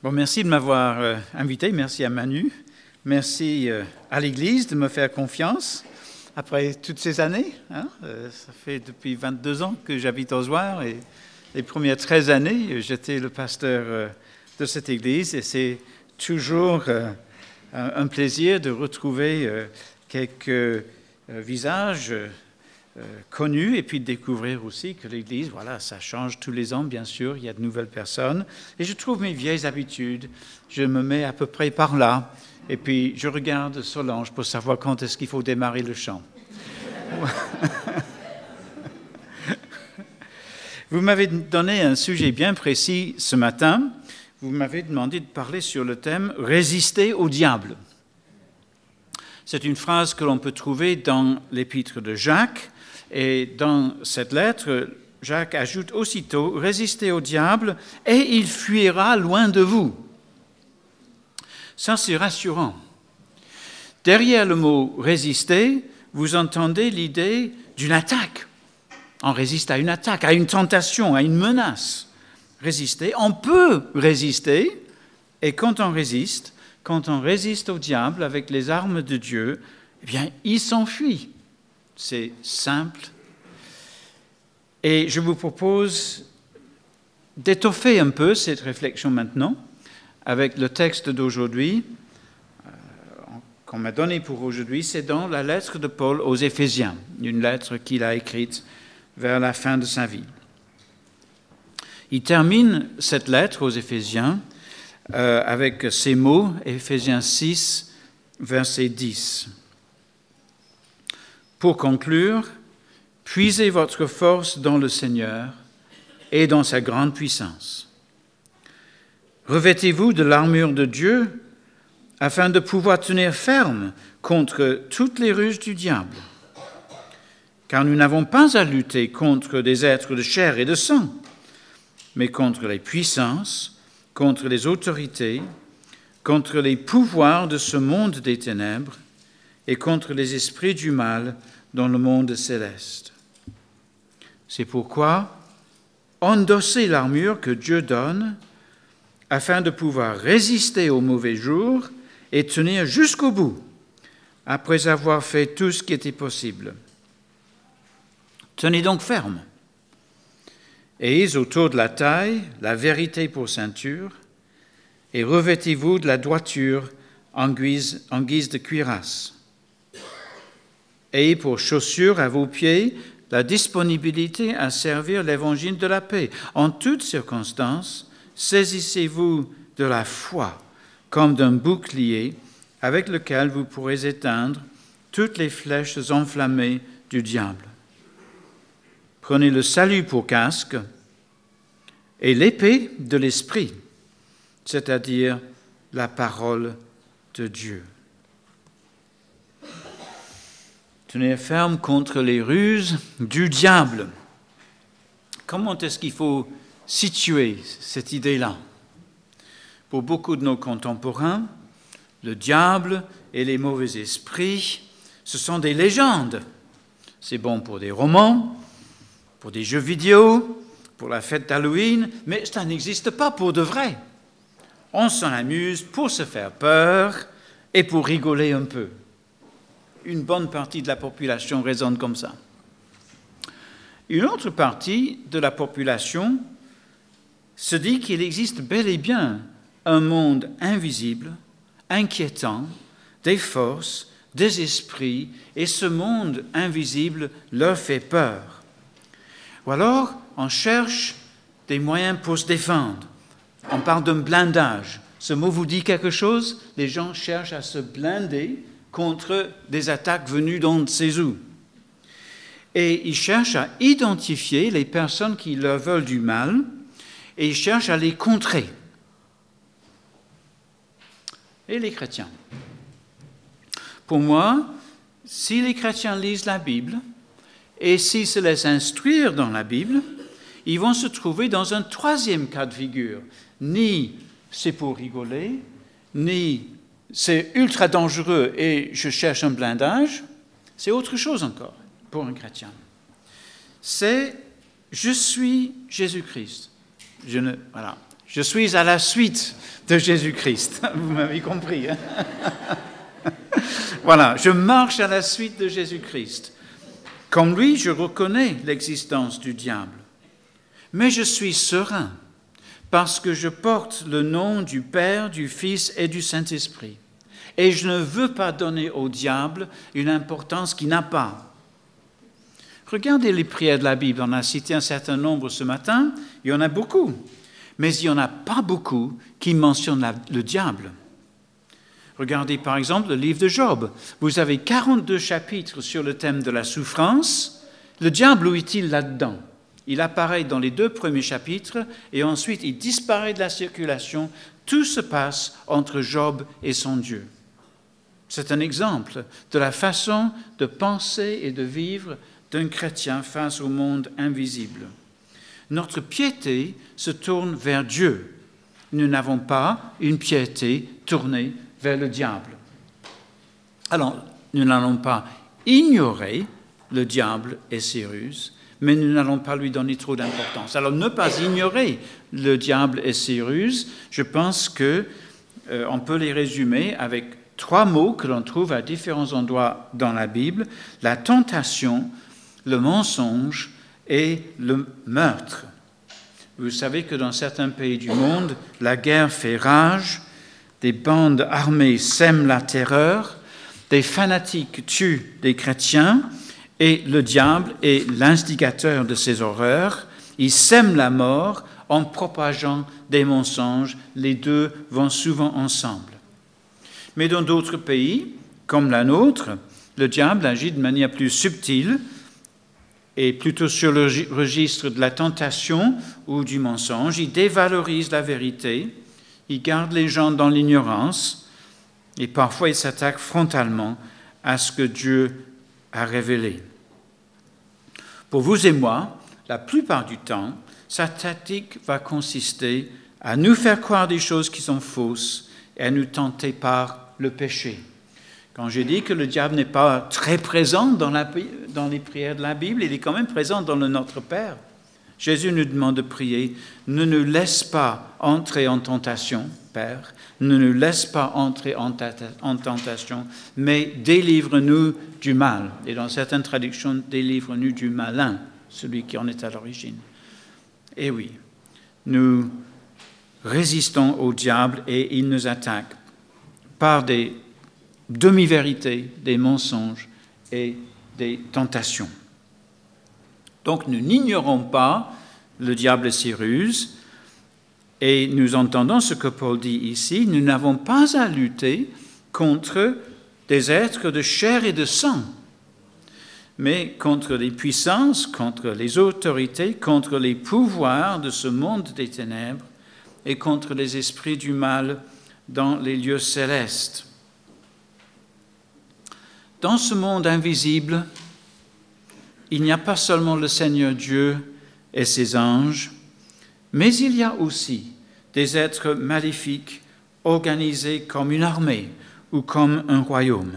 Bon, merci de m'avoir invité, merci à Manu, merci à l'Église de me faire confiance après toutes ces années. Ça fait depuis 22 ans que j'habite aux Ozoirs et les premières 13 années, j'étais le pasteur de cette Église et c'est toujours un plaisir de retrouver quelques visages connus et puis de découvrir aussi que l'Église, voilà, ça change tous les ans, bien sûr, il y a de nouvelles personnes. Et je trouve mes vieilles habitudes, je me mets à peu près par là, et puis je regarde Solange pour savoir quand est-ce qu'il faut démarrer le chant. Vous m'avez donné un sujet bien précis ce matin. Vous m'avez demandé de parler sur le thème « Résister au diable ». C'est une phrase que l'on peut trouver dans l'épître de Jacques. Et dans cette lettre, Jacques ajoute aussitôt « Résistez au diable et il fuira loin de vous ». Ça, c'est rassurant. Derrière le mot « résister », vous entendez l'idée d'une attaque. On résiste à une attaque, à une tentation, à une menace. Résister, on peut résister, et quand on résiste au diable avec les armes de Dieu, eh bien, il s'enfuit. C'est simple. Et je vous propose d'étoffer un peu cette réflexion maintenant avec le texte d'aujourd'hui qu'on m'a donné pour aujourd'hui. C'est dans la lettre de Paul aux Éphésiens, une lettre qu'il a écrite vers la fin de sa vie. Il termine cette lettre aux Éphésiens avec ces mots, Éphésiens 6, verset 10. Pour conclure, puisez votre force dans le Seigneur et dans sa grande puissance. Revêtez-vous de l'armure de Dieu afin de pouvoir tenir ferme contre toutes les ruses du diable. Car nous n'avons pas à lutter contre des êtres de chair et de sang, mais contre les puissances, contre les autorités, contre les pouvoirs de ce monde des ténèbres, et contre les esprits du mal dans le monde céleste. C'est pourquoi endossez l'armure que Dieu donne afin de pouvoir résister aux mauvais jours et tenir jusqu'au bout, après avoir fait tout ce qui était possible. Tenez donc ferme. Ayez autour de la taille la vérité pour ceinture et revêtez-vous de la droiture en guise de cuirasse. Ayez pour chaussure à vos pieds la disponibilité à servir l'évangile de la paix. En toutes circonstances, saisissez-vous de la foi comme d'un bouclier avec lequel vous pourrez éteindre toutes les flèches enflammées du diable. Prenez le salut pour casque et l'épée de l'esprit, c'est-à-dire la parole de Dieu. Tenir ferme contre les ruses du diable. Comment est-ce qu'il faut situer cette idée-là? Pour beaucoup de nos contemporains, le diable et les mauvais esprits, ce sont des légendes. C'est bon pour des romans, pour des jeux vidéo, pour la fête d'Halloween, mais ça n'existe pas pour de vrai. On s'en amuse pour se faire peur et pour rigoler un peu. Une bonne partie de la population raisonne comme ça. Une autre partie de la population se dit qu'il existe bel et bien un monde invisible, inquiétant, des forces, des esprits, et ce monde invisible leur fait peur. Ou alors, on cherche des moyens pour se défendre. On parle d'un blindage. Ce mot vous dit quelque chose? Les gens cherchent à se blinder contre des attaques venues d'on ne sait où. Et ils cherchent à identifier les personnes qui leur veulent du mal et ils cherchent à les contrer. Et les chrétiens? Pour moi, si les chrétiens lisent la Bible et s'ils se laissent instruire dans la Bible, ils vont se trouver dans un troisième cas de figure. Ni c'est pour rigoler, ni c'est ultra dangereux et je cherche un blindage, c'est autre chose encore pour un chrétien. C'est « je suis Jésus-Christ ». Je suis à la suite de Jésus-Christ. Vous m'avez compris, hein? Voilà, je marche à la suite de Jésus-Christ. Comme lui, je reconnais l'existence du diable. Mais je suis serein parce que je porte le nom du Père, du Fils et du Saint-Esprit. Et je ne veux pas donner au diable une importance qu'il n'a pas. Regardez les prières de la Bible. On a cité un certain nombre ce matin. Il y en a beaucoup. Mais il n'y en a pas beaucoup qui mentionnent le diable. Regardez par exemple le livre de Job. Vous avez 42 chapitres sur le thème de la souffrance. Le diable, où est-il là-dedans? Il apparaît dans les 2 premiers chapitres et ensuite il disparaît de la circulation. Tout se passe entre Job et son Dieu. C'est un exemple de la façon de penser et de vivre d'un chrétien face au monde invisible. Notre piété se tourne vers Dieu. Nous n'avons pas une piété tournée vers le diable. Alors, nous n'allons pas ignorer le diable et ses ruses, mais nous n'allons pas lui donner trop d'importance. Alors, ne pas ignorer le diable et ses ruses, je pense qu'on peut les résumer avec 3 mots que l'on trouve à différents endroits dans la Bible: la tentation, le mensonge et le meurtre. Vous savez que dans certains pays du monde, la guerre fait rage, des bandes armées sèment la terreur, des fanatiques tuent des chrétiens, et le diable est l'instigateur de ces horreurs. Il sème la mort en propageant des mensonges. Les deux vont souvent ensemble. Mais dans d'autres pays, comme la nôtre, le diable agit de manière plus subtile et plutôt sur le registre de la tentation ou du mensonge. Il dévalorise la vérité, il garde les gens dans l'ignorance et parfois il s'attaque frontalement à ce que Dieu a révélé. Pour vous et moi, la plupart du temps, sa tactique va consister à nous faire croire des choses qui sont fausses et à nous tenter par le péché. Quand je dis que le diable n'est pas très présent dans les prières de la Bible, il est quand même présent dans le Notre Père. Jésus nous demande de prier: ne nous laisse pas entrer en tentation, Père, ne nous laisse pas entrer en tentation, mais délivre-nous du mal. Et dans certaines traductions, délivre-nous du malin, celui qui en est à l'origine. Et oui, nous résistons au diable et il nous attaque par des demi-vérités, des mensonges et des tentations. Donc nous n'ignorons pas le diable et ses ruses, et nous entendons ce que Paul dit ici: nous n'avons pas à lutter contre des êtres de chair et de sang, mais contre les puissances, contre les autorités, contre les pouvoirs de ce monde des ténèbres et contre les esprits du mal dans les lieux célestes. Dans ce monde invisible, il n'y a pas seulement le Seigneur Dieu et ses anges, mais il y a aussi des êtres maléfiques organisés comme une armée ou comme un royaume.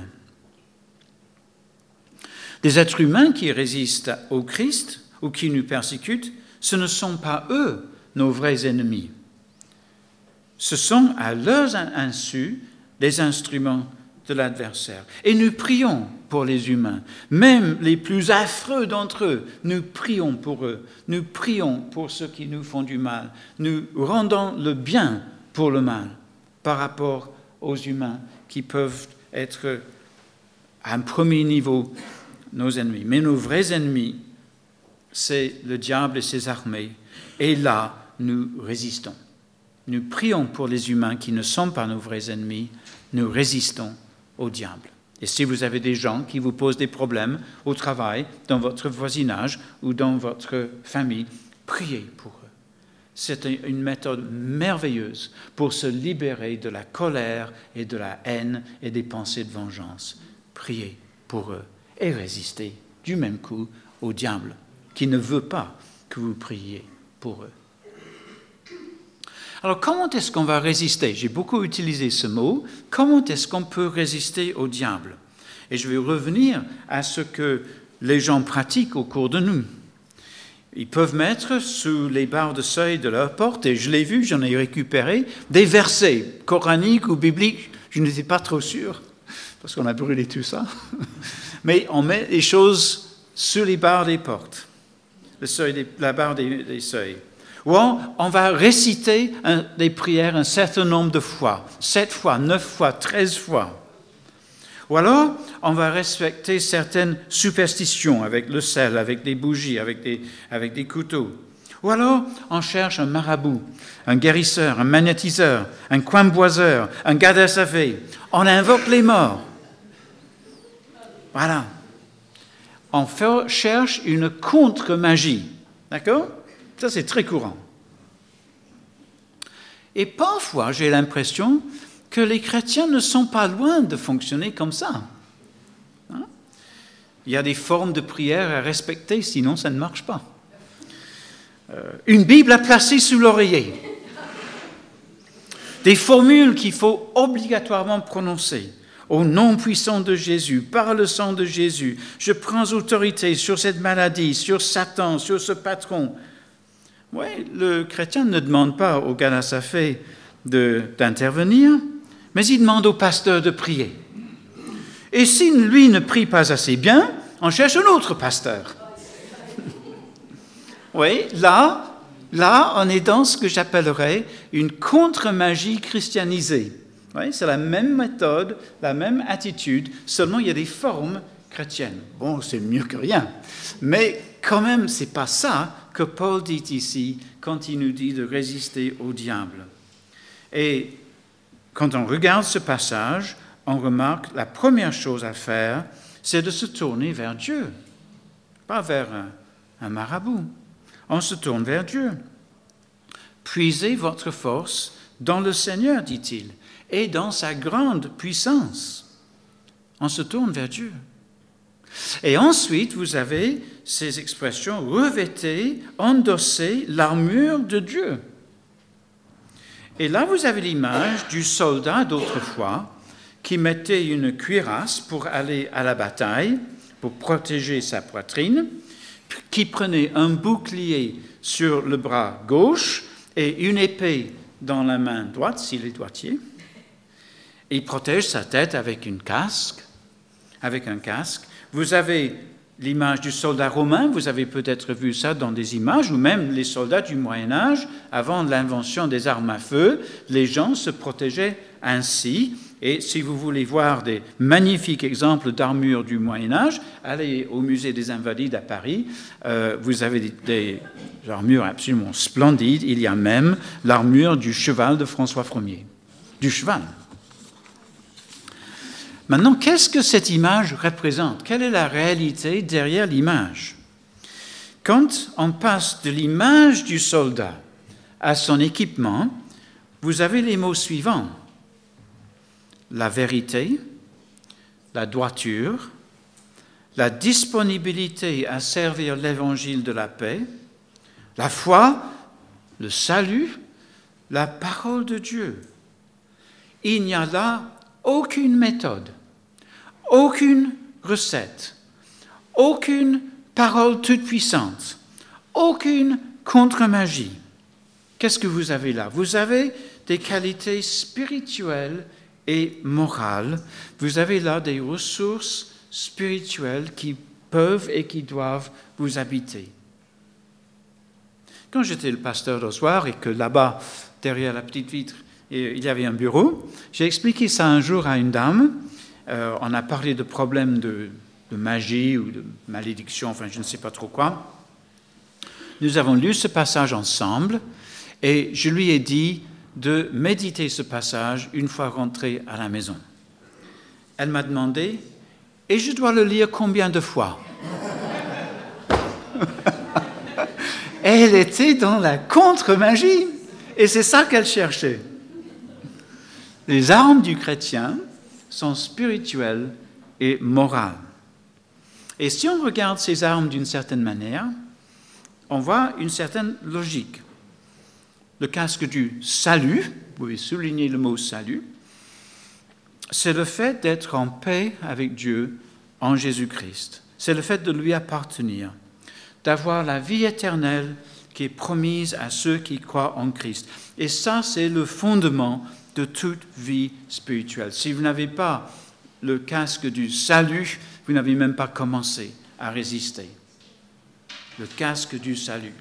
Des êtres humains qui résistent au Christ ou qui nous persécutent, ce ne sont pas eux nos vrais ennemis. Ce sont à leurs insus des instruments de l'adversaire. Et nous prions pour les humains, même les plus affreux d'entre eux. Nous prions pour eux. Nous prions pour ceux qui nous font du mal. Nous rendons le bien pour le mal par rapport aux humains qui peuvent être à un premier niveau nos ennemis. Mais nos vrais ennemis, c'est le diable et ses armées. Et là, nous résistons. Nous prions pour les humains qui ne sont pas nos vrais ennemis. Nous résistons au diable. Et si vous avez des gens qui vous posent des problèmes au travail, dans votre voisinage ou dans votre famille, priez pour eux. C'est une méthode merveilleuse pour se libérer de la colère et de la haine et des pensées de vengeance. Priez pour eux et résistez du même coup au diable qui ne veut pas que vous priez pour eux. Alors, comment est-ce qu'on va résister? J'ai beaucoup utilisé ce mot. Comment est-ce qu'on peut résister au diable? Et je vais revenir à ce que les gens pratiquent au cours de nous. Ils peuvent mettre sous les barres de seuil de leur porte, et je l'ai vu, j'en ai récupéré, des versets coraniques ou bibliques. Je n'étais pas trop sûr, parce qu'on a brûlé tout ça. Mais on met les choses sous les barres des portes, la barre des seuils. Ou on va réciter des prières un certain nombre de fois, 7 fois, 9 fois, 13 fois. Ou alors, on va respecter certaines superstitions avec le sel, avec des bougies, avec des couteaux. Ou alors, on cherche un marabout, un guérisseur, un magnétiseur, un quemboiseur, un gadasavé. On invoque les morts. Voilà. On cherche une contre-magie. D'accord ? Ça, c'est très courant. Et parfois, j'ai l'impression que les chrétiens ne sont pas loin de fonctionner comme ça. Hein? Il y a des formes de prière à respecter, sinon ça ne marche pas. Une Bible à placer sous l'oreiller. Des formules qu'il faut obligatoirement prononcer. Au nom puissant de Jésus, par le sang de Jésus, je prends autorité sur cette maladie, sur Satan, sur ce patron. Oui, le chrétien ne demande pas au Galasafé d'intervenir, mais il demande au pasteur de prier. Et si lui ne prie pas assez bien, on cherche un autre pasteur. Oui, là, on est dans ce que j'appellerais une contre-magie christianisée. Oui, c'est la même méthode, la même attitude, seulement il y a des formes chrétiennes. Bon, c'est mieux que rien. Mais quand même, ce n'est pas ça que Paul dit ici quand il nous dit de résister au diable. Et quand on regarde ce passage, on remarque la première chose à faire, c'est de se tourner vers Dieu, pas vers un marabout. On se tourne vers Dieu. Puisez votre force dans le Seigneur, dit-il, et dans sa grande puissance. On se tourne vers Dieu. Et ensuite, vous avez ces expressions, revêtez, endossez l'armure de Dieu. Et là, vous avez l'image du soldat d'autrefois qui mettait une cuirasse pour aller à la bataille, pour protéger sa poitrine, qui prenait un bouclier sur le bras gauche et une épée dans la main droite, s'il est droitier. Il protège sa tête avec un casque. Vous avez l'image du soldat romain, vous avez peut-être vu ça dans des images, ou même les soldats du Moyen-Âge, avant l'invention des armes à feu, les gens se protégeaient ainsi. Et si vous voulez voir des magnifiques exemples d'armure du Moyen-Âge, allez au musée des Invalides à Paris, vous avez des armures absolument splendides. Il y a même l'armure du cheval de François Ier, du cheval. Maintenant, qu'est-ce que cette image représente? Quelle est la réalité derrière l'image? Quand on passe de l'image du soldat à son équipement, vous avez les mots suivants. La vérité, la droiture, la disponibilité à servir l'évangile de la paix, la foi, le salut, la parole de Dieu. Il n'y a là aucune méthode, aucune recette, aucune parole toute puissante, aucune contre-magie. Qu'est-ce que vous avez là? Vous avez des qualités spirituelles et morales. Vous avez là des ressources spirituelles qui peuvent et qui doivent vous habiter. Quand j'étais le pasteur d'Ossoir et que là-bas, derrière la petite vitre, il y avait un bureau, j'ai expliqué ça un jour à une dame. On a parlé de problèmes de magie ou de malédiction, enfin je ne sais pas trop quoi. Nous avons lu ce passage ensemble et je lui ai dit de méditer ce passage une fois rentrée à la maison. Elle m'a demandé, et je dois le lire combien de fois? Elle était dans la contre-magie et c'est ça qu'elle cherchait. Les armes du chrétien sont spirituelles et morales. Et si on regarde ces armes d'une certaine manière, on voit une certaine logique. Le casque du salut, vous pouvez souligner le mot salut, c'est le fait d'être en paix avec Dieu en Jésus-Christ. C'est le fait de lui appartenir, d'avoir la vie éternelle qui est promise à ceux qui croient en Christ. Et ça, c'est le fondement de toute vie spirituelle. Si vous n'avez pas le casque du salut, vous n'avez même pas commencé à résister. Le casque du salut.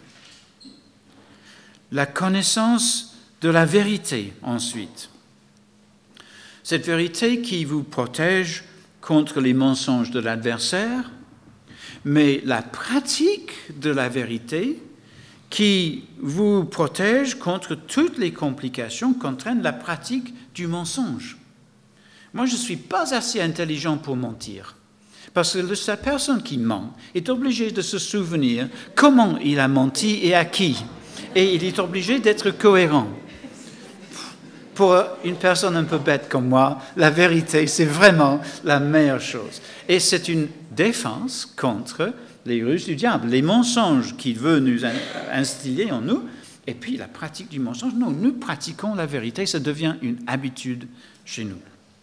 La connaissance de la vérité, ensuite. Cette vérité qui vous protège contre les mensonges de l'adversaire, mais la pratique de la vérité qui vous protège contre toutes les complications qu'entraîne la pratique du mensonge. Moi, je ne suis pas assez intelligent pour mentir, parce que cette personne qui ment est obligée de se souvenir comment il a menti et à qui, et il est obligé d'être cohérent. Pour une personne un peu bête comme moi, la vérité, c'est vraiment la meilleure chose. Et c'est une défense contre les ruses du diable, les mensonges qu'il veut nous instiller en nous, et puis la pratique du mensonge. Non, nous pratiquons la vérité, ça devient une habitude chez nous.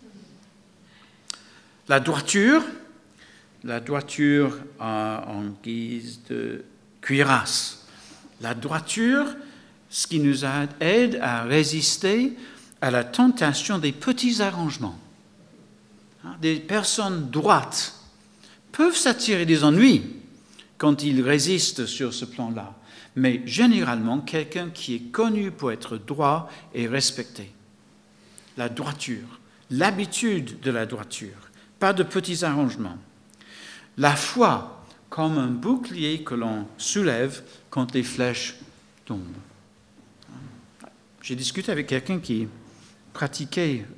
La droiture en guise de cuirasse. La droiture, ce qui nous aide à résister à la tentation des petits arrangements. Des personnes droites peuvent s'attirer des ennuis quand ils résistent sur ce plan-là. Mais généralement, quelqu'un qui est connu pour être droit est respecté. La droiture, l'habitude de la droiture, pas de petits arrangements. La foi, comme un bouclier que l'on soulève quand les flèches tombent. J'ai discuté avec quelqu'un qui pratiquait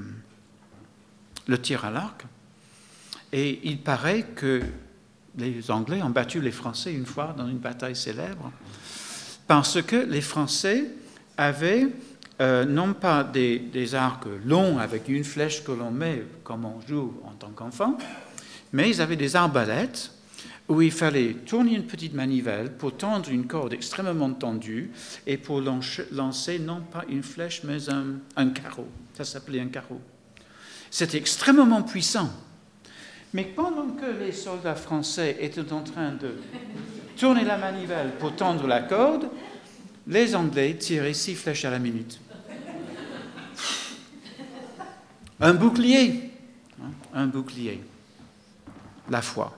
le tir à l'arc, et il paraît que les Anglais ont battu les Français une fois dans une bataille célèbre, parce que les Français avaient non pas des arcs longs avec une flèche que l'on met comme on joue en tant qu'enfant, mais ils avaient des arbalètes où il fallait tourner une petite manivelle pour tendre une corde extrêmement tendue et pour lancer non pas une flèche mais un carreau. Ça s'appelait un carreau. C'était extrêmement puissant. Mais pendant que les soldats français étaient en train de tourner la manivelle pour tendre la corde, les Anglais tiraient 6 flèches à la minute. Un bouclier. Un bouclier. La foi.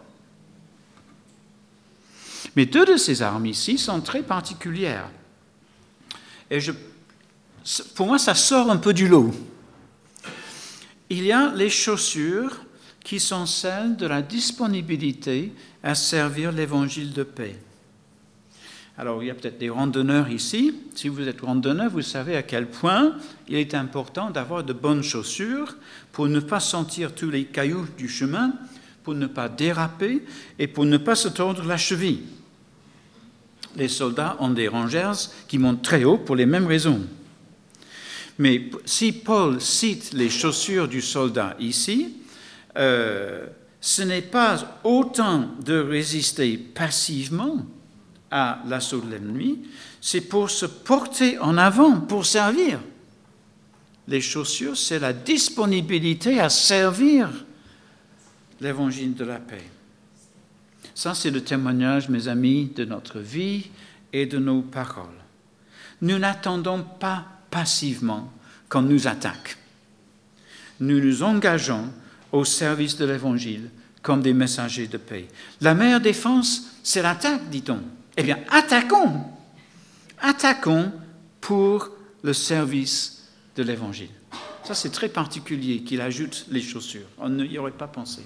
Mais 2 de ces armes ici sont très particulières. Et pour moi, ça sort un peu du lot. Il y a les chaussures qui sont celles de la disponibilité à servir l'évangile de paix. Alors, il y a peut-être des randonneurs ici. Si vous êtes randonneur, vous savez à quel point il est important d'avoir de bonnes chaussures pour ne pas sentir tous les cailloux du chemin, pour ne pas déraper et pour ne pas se tordre la cheville. Les soldats ont des rangers qui montent très haut pour les mêmes raisons. Mais si Paul cite les chaussures du soldat ici, ce n'est pas autant de résister passivement à l'assaut de l'ennemi, c'est pour se porter en avant, pour servir. Les chaussures, c'est la disponibilité à servir l'évangile de la paix. Ça, c'est le témoignage, mes amis, de notre vie et de nos paroles. Nous n'attendons pas passivement qu'on nous attaque. Nous nous engageons au service de l'Évangile comme des messagers de paix. La meilleure défense, c'est l'attaque, dit-on. Eh bien, attaquons. Attaquons pour le service de l'Évangile. Ça, c'est très particulier qu'il ajoute les chaussures. On n'y aurait pas pensé.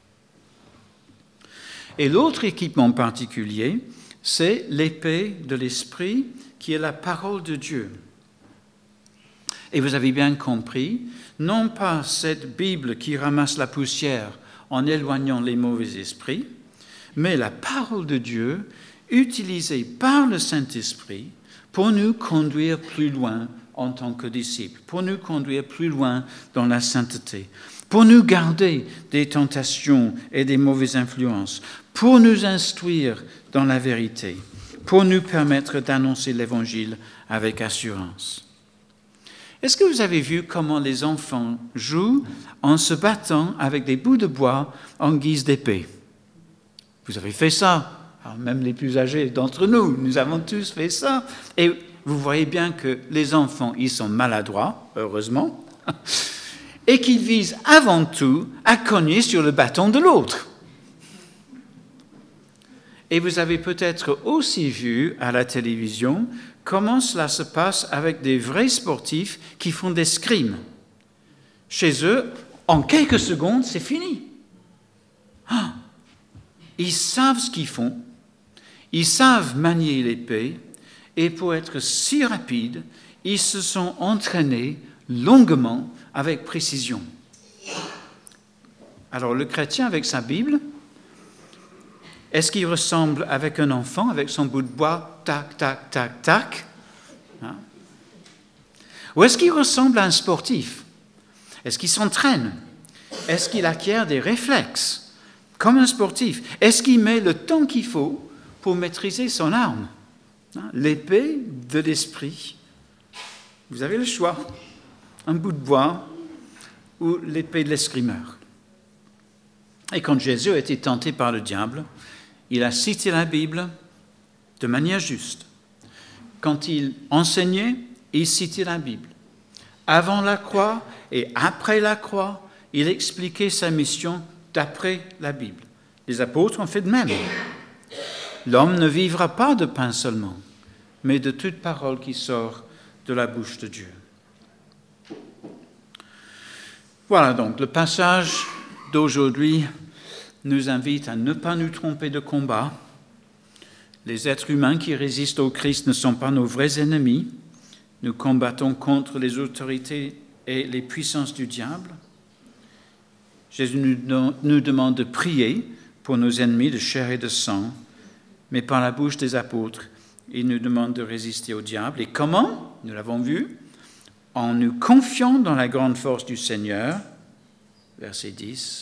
Et l'autre équipement particulier, c'est l'épée de l'Esprit, qui est la parole de Dieu. Et vous avez bien compris, non pas cette Bible qui ramasse la poussière en éloignant les mauvais esprits, mais la parole de Dieu utilisée par le Saint-Esprit pour nous conduire plus loin en tant que disciples, pour nous conduire plus loin dans la sainteté, pour nous garder des tentations et des mauvaises influences, pour nous instruire dans la vérité, pour nous permettre d'annoncer l'Évangile avec assurance. Est-ce que vous avez vu comment les enfants jouent en se battant avec des bouts de bois en guise d'épée? Vous avez fait ça Alors, même les plus âgés d'entre nous, nous avons tous fait ça. Et vous voyez bien que les enfants, ils sont maladroits, heureusement, et qu'ils visent avant tout à cogner sur le bâton de l'autre. Et vous avez peut-être aussi vu à la télévision comment cela se passe avec des vrais sportifs qui font des scrims. Chez eux, en quelques secondes, c'est fini. Ils savent ce qu'ils font, ils savent manier l'épée, et pour être si rapides, ils se sont entraînés longuement avec précision. Alors le chrétien avec sa Bible, est-ce qu'il ressemble avec un enfant, avec son bout de bois, tac, tac, tac, tac, ou est-ce qu'il ressemble à un sportif? Est-ce qu'il s'entraîne? Est-ce qu'il acquiert des réflexes comme un sportif? Est-ce qu'il met le temps qu'il faut pour maîtriser son arme? L'épée de l'esprit. Vous avez le choix. Un bout de bois ou l'épée de l'escrimeur. Et quand Jésus a été tenté par le diable, il a cité la Bible de manière juste. Quand il enseignait, il citait la Bible. Avant la croix et après la croix, il expliquait sa mission d'après la Bible. Les apôtres ont fait de même. L'homme ne vivra pas de pain seulement, mais de toute parole qui sort de la bouche de Dieu. Voilà donc, le passage d'aujourd'hui nous invite à ne pas nous tromper de combat. Les êtres humains qui résistent au Christ ne sont pas nos vrais ennemis. Nous combattons contre les autorités et les puissances du diable. Jésus nous demande de prier pour nos ennemis de chair et de sang, mais par la bouche des apôtres, il nous demande de résister au diable. Et comment? Nous l'avons vu. En nous confiant dans la grande force du Seigneur, verset 10,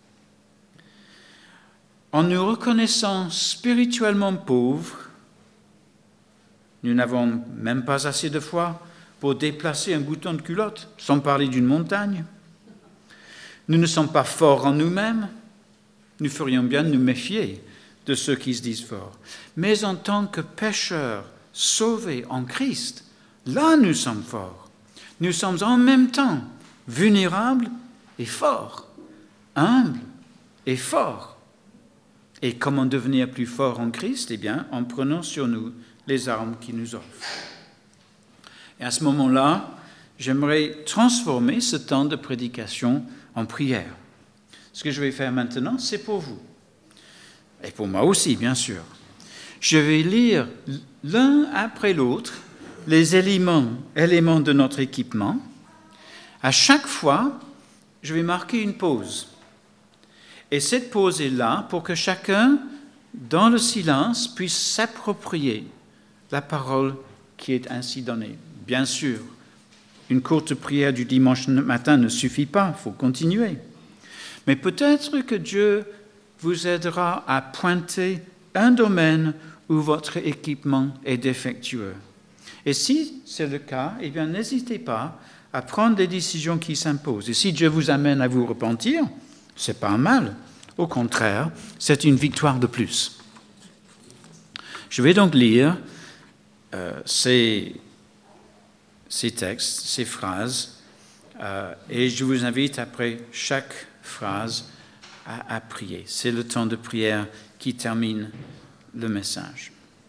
en nous reconnaissant spirituellement pauvres, nous n'avons même pas assez de foi pour déplacer un bouton de culotte, sans parler d'une montagne. Nous ne sommes pas forts en nous-mêmes, nous ferions bien de nous méfier de ceux qui se disent forts. Mais en tant que pécheurs sauvés en Christ, là nous sommes forts. Nous sommes en même temps vulnérables et forts, humbles et forts. Et comment devenir plus forts en Christ? Eh bien, en prenant sur nous les armes qu'il nous offre. Et à ce moment-là, j'aimerais transformer ce temps de prédication en prière. Ce que je vais faire maintenant, c'est pour vous. Et pour moi aussi, bien sûr. Je vais lire l'un après l'autre les éléments de notre équipement. À chaque fois, je vais marquer une pause. Et cette pause est là pour que chacun, dans le silence, puisse s'approprier la parole qui est ainsi donnée. Bien sûr, une courte prière du dimanche matin ne suffit pas, il faut continuer. Mais peut-être que Dieu vous aidera à pointer un domaine où votre équipement est défectueux. Et si c'est le cas, eh bien, n'hésitez pas à prendre des décisions qui s'imposent. Et si Dieu vous amène à vous repentir, c'est pas un mal. Au contraire, c'est une victoire de plus. Je vais donc lire ces textes, ces phrases, et je vous invite après chaque phrase à prier. C'est le temps de prière qui termine le message.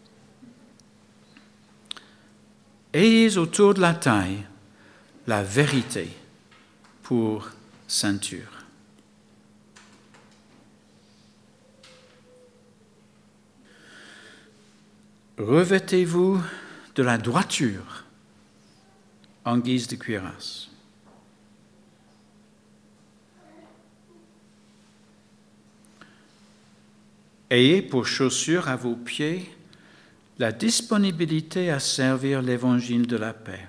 Ayez autour de la taille la vérité pour ceinture. Revêtez-vous de la droiture en guise de cuirasse. Ayez pour chaussure à vos pieds la disponibilité à servir l'évangile de la paix.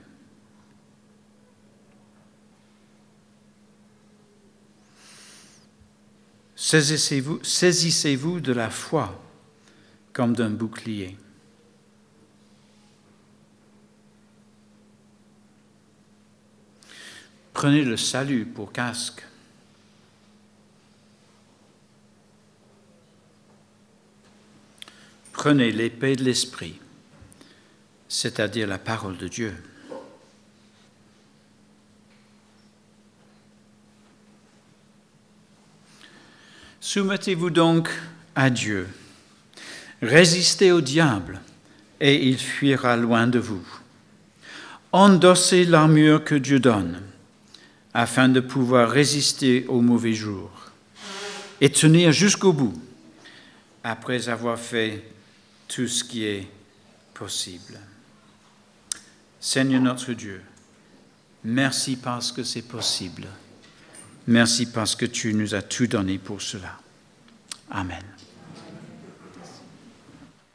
Saisissez-vous de la foi comme d'un bouclier. Prenez le salut pour casque. prenez l'épée de l'Esprit, c'est-à-dire la parole de Dieu. Soumettez-vous donc à Dieu. Résistez au diable et il fuira loin de vous. Endossez l'armure que Dieu donne afin de pouvoir résister aux mauvais jours et tenir jusqu'au bout après avoir fait tout ce qui est possible. Seigneur notre Dieu, merci parce que c'est possible. Merci parce que tu nous as tout donné pour cela. Amen.